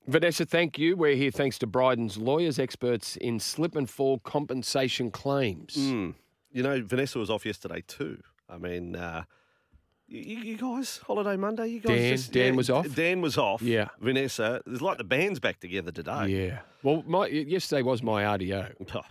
Vanessa, thank you. We're here thanks to Bryden's lawyers, experts in slip and fall compensation claims. You know, Vanessa was off yesterday too. I mean, you guys, Holiday Monday, you guys Dan was off? Dan was off. Yeah. Vanessa, it's like the band's back together today. Yeah. Well, yesterday was my RDO.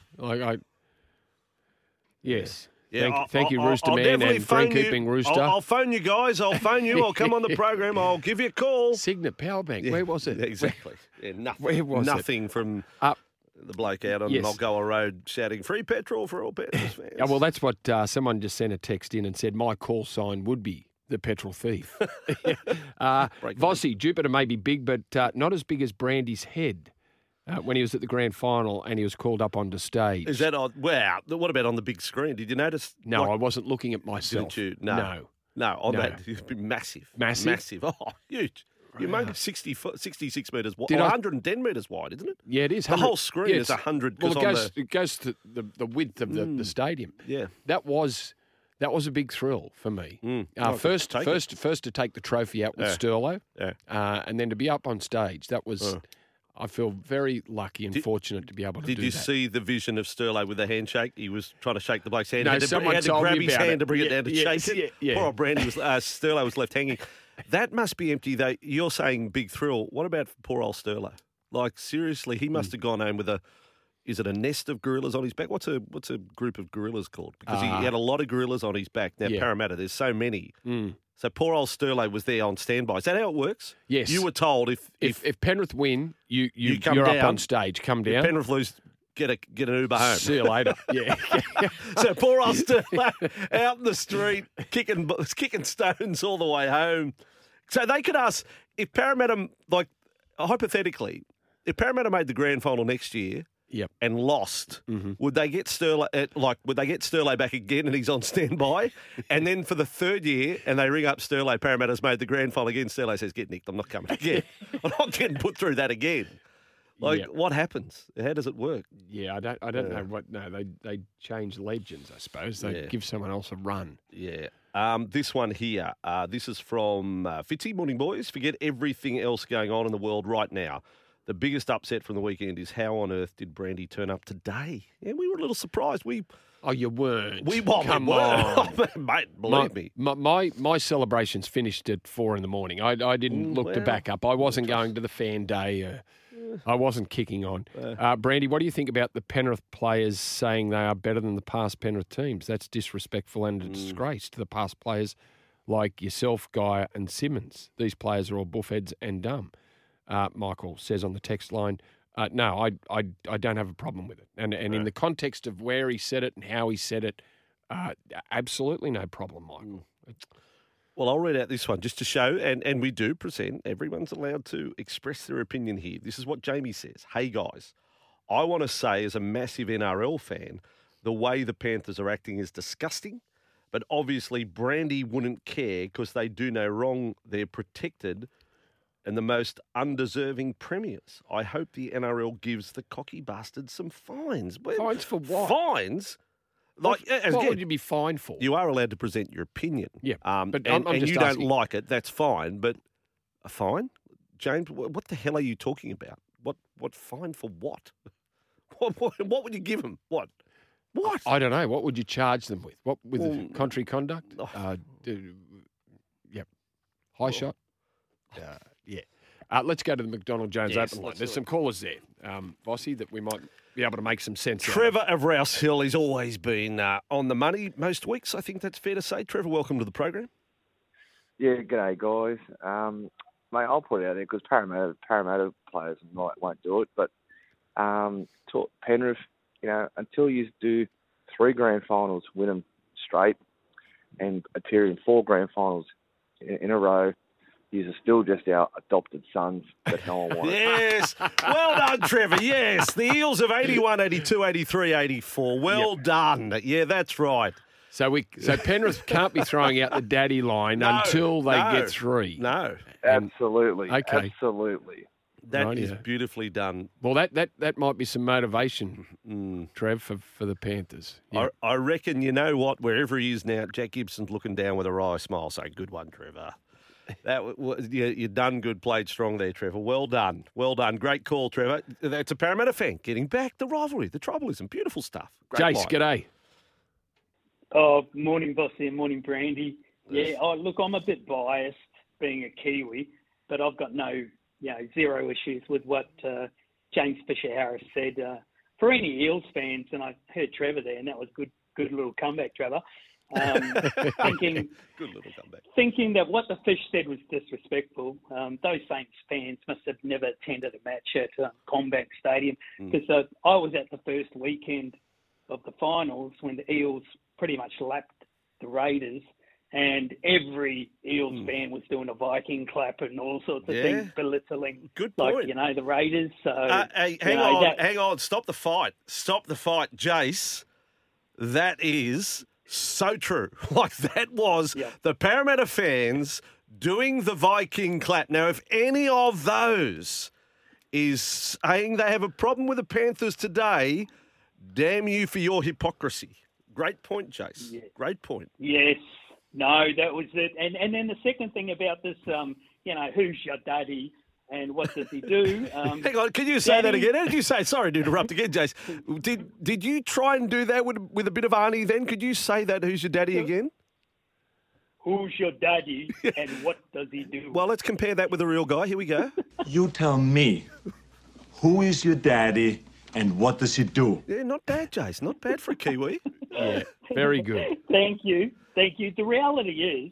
Yes. Yeah, Thank you, Rooster I'll Man definitely and phone Greenkeeping you. Rooster. I'll phone you guys. I'll phone you. I'll come on the program. I'll give you a call. Signet Powerbank. Yeah, Where was it? Exactly. Nothing. Where was it? Nothing from the bloke out on Mulgoa Road shouting free petrol for all Panthers fans. Yeah, well, that's what someone just sent a text in and said my call sign would be the petrol thief. Vossi, Jupiter may be big, but not as big as Brandy's head. When he was at the grand final and he was called up onto stage. Is that odd? Wow. What about on the big screen? Did you notice? No, I wasn't looking at myself. Didn't you? No. That, it'd be massive. Massive? Oh, huge. You make it 66 metres wide. 110 metres wide, isn't it? Yeah, it is. The whole screen is 100. Well, it goes to the width of the stadium. Yeah. That was a big thrill for me. First to take the trophy out with Sterlo, and then to be up on stage. That was. I feel very lucky and fortunate to be able to do that. Did you see the vision of Sterlo with the handshake? He was trying to shake the bloke's hand. No, he had to grab his hand to bring it down to shake it. Yeah. Poor old Brandy Sterlo was left hanging. That must be empty, though. You're saying big thrill. What about poor old Sterlo? Like, seriously, he must have gone home with is it a nest of gorillas on his back? What's a group of gorillas called? Because he had a lot of gorillas on his back. Now, Parramatta, there's so many. So poor old Sterlo was there on standby. Is that how it works? Yes. You were told if Penrith win, you're down, up on stage. Come down. If Penrith lose, get an Uber home. See you later. Yeah. So poor old Sterlo out in the street kicking stones all the way home. So they could ask if Parramatta, like hypothetically, if Parramatta made the grand final next year. Yep. And lost. Would they get Sterlo? Would they get Sterlo back again, and he's on standby? And then for the third year, and they ring up Sterlo. Parramatta's made the grand final again. Sterlo says, "Get nicked. I'm not coming again. I'm not getting put through that again." What happens? How does it work? Yeah, I don't know what. No, they change legends. I suppose they give someone else a run. Yeah. This one here. This is from Fitzy. Morning, boys. Forget everything else going on in the world right now. The biggest upset from the weekend is how on earth did Brandy turn up today? Yeah, we were a little surprised. You weren't. Come on. Mate, believe me. My celebrations finished at 4 a.m. I didn't look to back up. I wasn't going to the fan day. I wasn't kicking on. Brandy, what do you think about the Penrith players saying they are better than the past Penrith teams? That's disrespectful and a disgrace to the past players like yourself, Guy and Simmons. These players are all buffheads and dumb. Michael says on the text line, no, I don't have a problem with it. And in the context of where he said it and how he said it, absolutely no problem, Michael. Well, I'll read out this one just to show, and we do present, everyone's allowed to express their opinion here. This is what Jamie says. Hey, guys, I want to say as a massive NRL fan, the way the Panthers are acting is disgusting, but obviously Brandy wouldn't care because they do no wrong. They're protected and the most undeserving premiers. I hope the NRL gives the cocky bastards some fines. Fines for what? Fines? What would you be fined for? You are allowed to present your opinion. Yeah, but I'm just you asking. Don't like it, that's fine. But a fine? James, what the hell are you talking about? What fine for what? What would you give them? What? I don't know. What would you charge them with? What with contrary conduct? Yep. High shot? Yeah. Let's go to the McDonald Jones Open line. There's some callers there, Vossi, that we might be able to make some sense Trevor of Rouse Hill has always been on the money most weeks. I think that's fair to say. Trevor, welcome to the program. Yeah, g'day, guys. Mate, I'll put it out there because Parramatta players won't do it. But to Penrith, until you do 3 grand finals, win them straight, and appear in 4 grand finals in a row, these are still just our adopted sons that no one wants. Yes. Well done, Trevor. Yes. The Eels of 81, 82, 83, 84. Well done. Yeah, that's right. So Penrith can't be throwing out the daddy line until they get 3. No. Absolutely. Okay. Absolutely. That is beautifully done. Well, that might be some motivation, Trev, for the Panthers. Yeah. I reckon, you know what, wherever he is now, Jack Gibson's looking down with a wry smile saying, good one, Trevor. You done good, played strong there, Trevor. Well done. Well done. Great call, Trevor. That's a Parramatta fan getting back the rivalry, the tribalism. Beautiful stuff. Great Jace, line. g'day. Oh, morning, Bossy, and morning, Brandy. Yeah, look, I'm a bit biased being a Kiwi, but I've got zero issues with what James Fisher-Harris said. For any Eels fans, and I heard Trevor there, and that was good little comeback, Trevor. Thinking that what the Fish said was disrespectful. Those Saints fans must have never attended a match at Combank Stadium, because I was at the first weekend of the finals when the Eels pretty much lapped the Raiders, and every Eels fan was doing a Viking clap and all sorts of things, belittling, good point. the Raiders. So hang on, stop the fight, Jace. That is so true. Like, that was the Parramatta fans doing the Viking clap. Now, if any of those is saying they have a problem with the Panthers today, damn you for your hypocrisy. Great point, Jace. Yeah. Great point. Yes. No, that was it. And then the second thing about this, who's your daddy and what does he do? Hang on, can you say that again? How did you say? Sorry to interrupt again, Jace. Did you try and do that with a bit of Arnie then? Could you say that, who's your daddy again? Who's your daddy and what does he do? Well, let's compare that with a real guy. Here we go. You tell me, who is your daddy and what does he do? Yeah, not bad, Jace. Not bad for a Kiwi. Yeah, very good. Thank you. The reality is,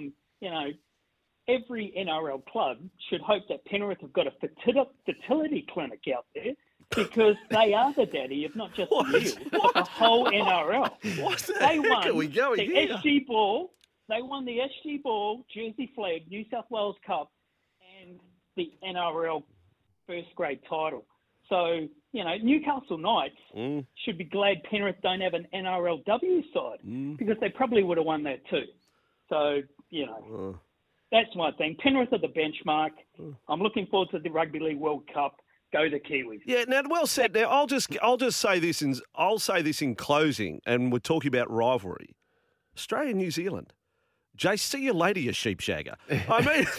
every NRL club should hope that Penrith have got a fertility clinic out there, because they are the daddy of not just the Eels, but the whole NRL. What the heck are we going here? SG Ball. They won the SG Ball, Jersey Flag, New South Wales Cup, and the NRL first grade title. So, Newcastle Knights should be glad Penrith don't have an NRLW side, because they probably would have won that too. So, that's my thing. Penrith are the benchmark. I'm looking forward to the Rugby League World Cup. Go the Kiwis. Yeah, now, well said. Now, I'll just say this in closing, and we're talking about rivalry. Australia and New Zealand. Jace, see you later, you sheep shagger. I mean,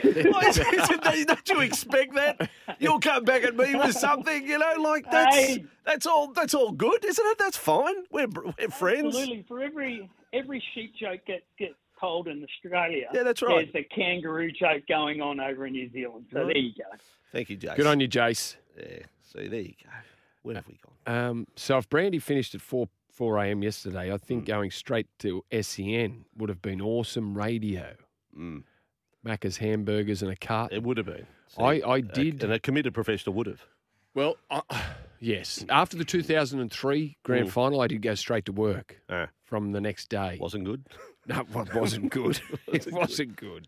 don't you expect that? You'll come back at me with something, that's all good, isn't it? That's fine. We're friends. Absolutely. For every sheep joke gets told in Australia, that's right. There's a kangaroo joke going on over in New Zealand. So there you go. Thank you, Jace. Good on you, Jace. Yeah. See, there you go. Where have we gone? So if Brandy finished at 4 a.m. yesterday, I think going straight to SEN would have been awesome radio. Macca's hamburgers and a cart. It would have been. I did. And a committed professional would have. Well, yes. After the 2003 grand final, I did go straight to work from the next day. Wasn't good? No, it wasn't good. It wasn't good.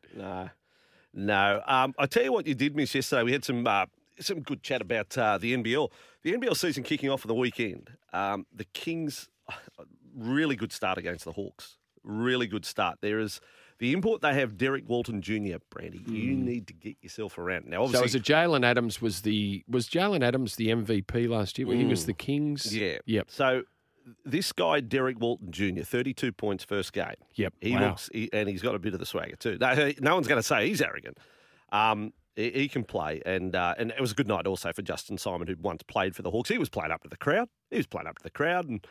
No. I tell you what you did miss yesterday. We had some good chat about the NBL. The NBL season kicking off on the weekend. The Kings, really good start against the Hawks. Really good start. There is the import they have, Derek Walton Jr., Brandy. You need to get yourself around. Now, obviously, so Jalen Adams was Jalen Adams the MVP last year? He was the Kings. Yeah. Yep. So this guy, Derek Walton Jr., 32 points first game. Yep. And he's got a bit of the swagger too. No one's going to say he's arrogant. He can play, and it was a good night also for Justin Simon, who once played for the Hawks. He was playing up to the crowd. And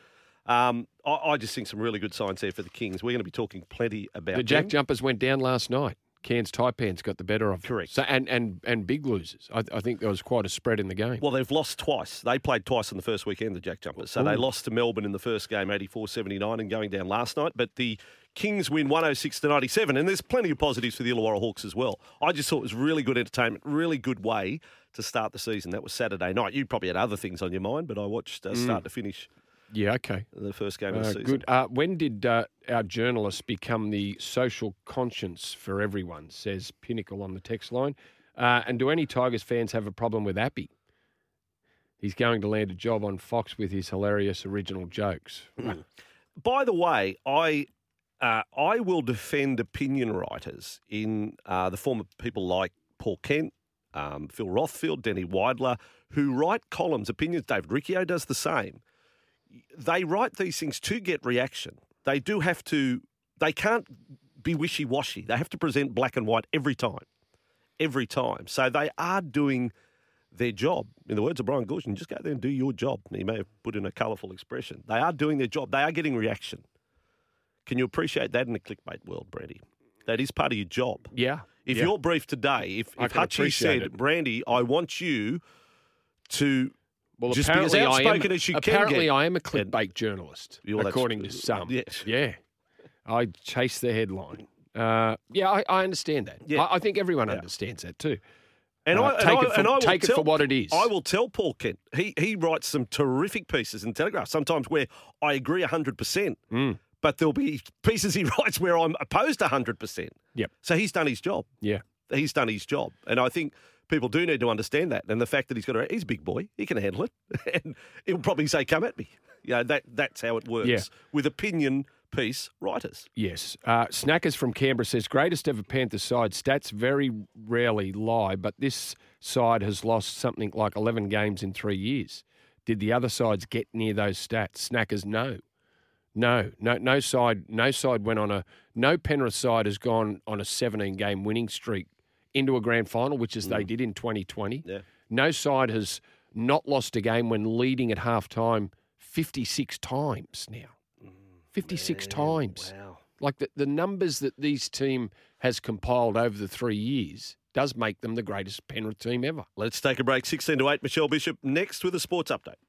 I just think some really good signs there for the Kings. We're going to be talking plenty about the Jack Jumpers went down last night. Cairns Taipans got the better of them. Correct. So, and big losers. I think there was quite a spread in the game. Well, they've lost twice. They played twice in the first weekend, the Jack Jumpers. So they lost to Melbourne in the first game, 84-79, and going down last night. But the Kings win 106-97, and there's plenty of positives for the Illawarra Hawks as well. I just thought it was really good entertainment, really good way to start the season. That was Saturday night. You probably had other things on your mind, but I watched start to finish. Yeah, okay. The first game of the season. Good. When did our journalists become the social conscience for everyone, says Pinnacle on the text line. And do any Tigers fans have a problem with Appy? He's going to land a job on Fox with his hilarious original jokes. By the way, I will defend opinion writers in the form of people like Paul Kent, Phil Rothfield, Denny Weidler, who write columns, opinions. David Riccio does the same. They write these things to get reaction. They do have to. They can't be wishy-washy. They have to present black and white every time. Every time. So they are doing their job. In the words of Brian Goorjian, just go there and do your job. He may have put in a colourful expression. They are doing their job. They are getting reaction. Can you appreciate that in the clickbait world, Brandy? That is part of your job. Yeah. If you're briefed today, if Hutchie said, Brandy, I want you to just be as outspoken as you can get. Apparently I am a clickbait journalist, according to some. Yes. Yeah. I chase the headline. I understand that. Yeah. I think everyone understands that too. Take it for what it is. I will tell Paul Kent. He writes some terrific pieces in Telegraph, sometimes where I agree 100%, but there'll be pieces he writes where I'm opposed 100%. Yep. So he's done his job. Yeah. He's done his job. And I think people do need to understand that. And the fact that he's a big boy, he can handle it. And he'll probably say, come at me. That's how it works with opinion piece writers. Yes. Snackers from Canberra says, greatest ever Panthers side. Stats very rarely lie, but this side has lost something like 11 games in 3 years. Did the other sides get near those stats? Snackers, no. No side went on no Penrith side has gone on a 17-game winning streak into a grand final, which is they did in 2020. Yeah. No side has not lost a game when leading at halftime 56 times now. 56 times. Wow. Like the numbers that this team has compiled over the 3 years does make them the greatest Penrith team ever. Let's take a break. 16 to 8, Michelle Bishop next with a sports update.